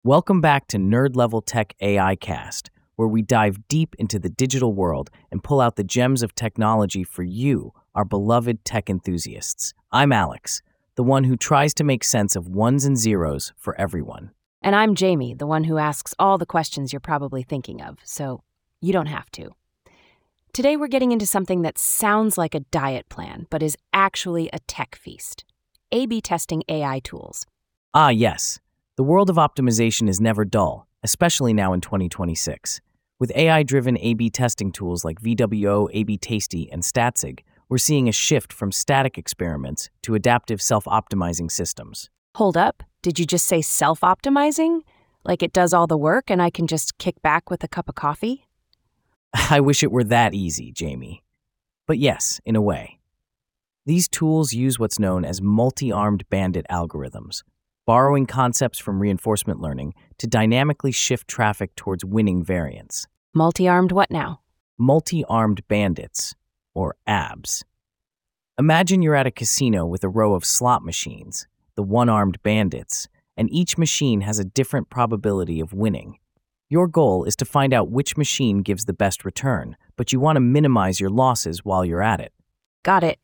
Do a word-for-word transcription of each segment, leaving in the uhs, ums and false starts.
Welcome back to Nerd Level Tech A I Cast, where we dive deep into the digital world and pull out the gems of technology for you, our beloved tech enthusiasts. I'm Alex, the one who tries to make sense of ones and zeros for everyone. And I'm Jamie, the one who asks all the questions you're probably thinking of, so you don't have to. Today we're getting into something that sounds like a diet plan, but is actually a tech feast. A B testing A I tools. Ah, yes. The world of optimization is never dull, especially now in twenty twenty-six. With A I-driven A B testing tools like V W O, A B Tasty, and Statsig, we're seeing a shift from static experiments to adaptive self-optimizing systems. Hold up, did you just say self-optimizing? Like it does all the work and I can just kick back with a cup of coffee? I wish it were that easy, Jamie. But yes, in a way. These tools use what's known as multi-armed bandit algorithms, borrowing concepts from reinforcement learning to dynamically shift traffic towards winning variants. Multi-armed what now? Multi-armed bandits, or A Bs. Imagine you're at a casino with a row of slot machines, the one-armed bandits, and each machine has a different probability of winning. Your goal is to find out which machine gives the best return, but you want to minimize your losses while you're at it. Got it.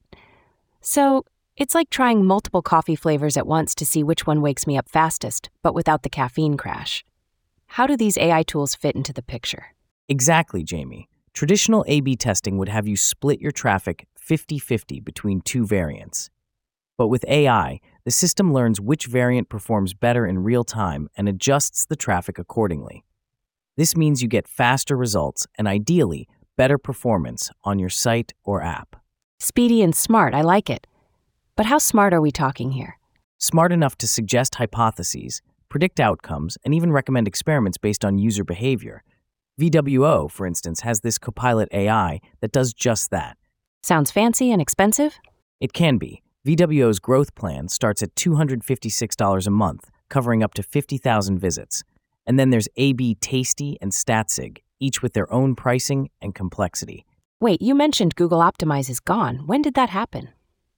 So, it's like trying multiple coffee flavors at once to see which one wakes me up fastest, but without the caffeine crash. How do these A I tools fit into the picture? Exactly, Jamie. Traditional A B testing would have you split your traffic fifty-fifty between two variants. But with A I, the system learns which variant performs better in real time and adjusts the traffic accordingly. This means you get faster results and, ideally, better performance on your site or app. Speedy and smart, I like it. But how smart are we talking here? Smart enough to suggest hypotheses, predict outcomes, and even recommend experiments based on user behavior. V W O, for instance, has this Copilot A I that does just that. Sounds fancy and expensive? It can be. V W O's growth plan starts at two hundred fifty-six dollars a month, covering up to fifty thousand visits. And then there's A B Tasty and Statsig, each with their own pricing and complexity. Wait, you mentioned Google Optimize is gone. When did that happen?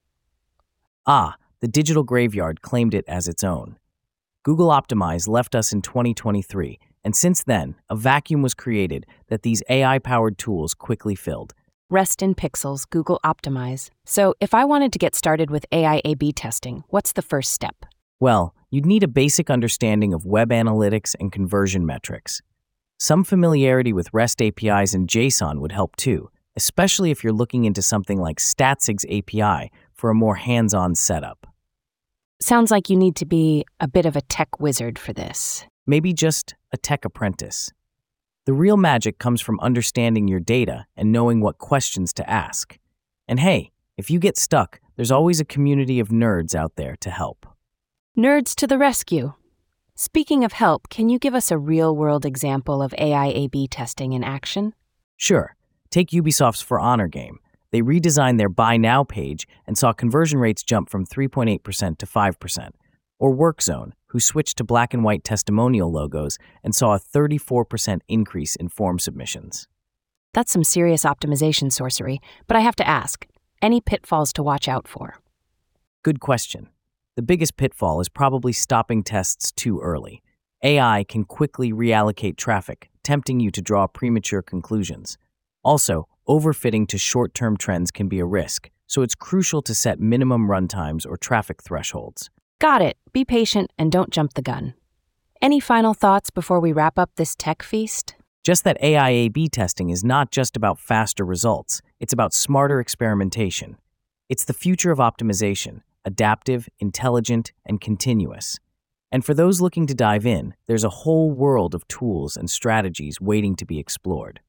Ah, the digital graveyard claimed it as its own. Google Optimize left us in twenty twenty-three, and since then, a vacuum was created that these A I-powered tools quickly filled. Rest in pixels, Google Optimize. So if I wanted to get started with A I A B testing, what's the first step? Well, you'd need a basic understanding of web analytics and conversion metrics. Some familiarity with REST A P Is and JSON would help too, especially if you're looking into something like Statsig's A P I for a more hands-on setup. Sounds like you need to be a bit of a tech wizard for this. Maybe just a tech apprentice. The real magic comes from understanding your data and knowing what questions to ask. And hey, if you get stuck, there's always a community of nerds out there to help. Nerds to the rescue. Speaking of help, can you give us a real-world example of A I A B testing in action? Sure. Take Ubisoft's For Honor game. They redesigned their Buy Now page and saw conversion rates jump from three point eight percent to five percent. Or WorkZone, who switched to black and white testimonial logos and saw a thirty-four percent increase in form submissions. That's some serious optimization sorcery, but I have to ask, any pitfalls to watch out for? Good question. The biggest pitfall is probably stopping tests too early. A I can quickly reallocate traffic, tempting you to draw premature conclusions. Also, overfitting to short-term trends can be a risk, so it's crucial to set minimum runtimes or traffic thresholds. Got it. Be patient and don't jump the gun. Any final thoughts before we wrap up this tech feast? Just that A I A B testing is not just about faster results, it's about smarter experimentation. It's the future of optimization, adaptive, intelligent, and continuous. And for those looking to dive in, there's a whole world of tools and strategies waiting to be explored.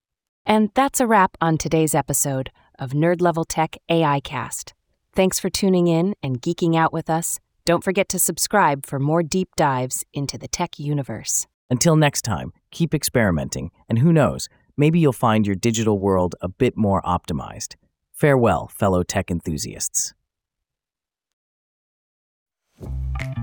And that's a wrap on today's episode of Nerd Level Tech A I Cast. Thanks for tuning in and geeking out with us. Don't forget to subscribe for more deep dives into the tech universe. Until next time, keep experimenting, and who knows, maybe you'll find your digital world a bit more optimized. Farewell, fellow tech enthusiasts.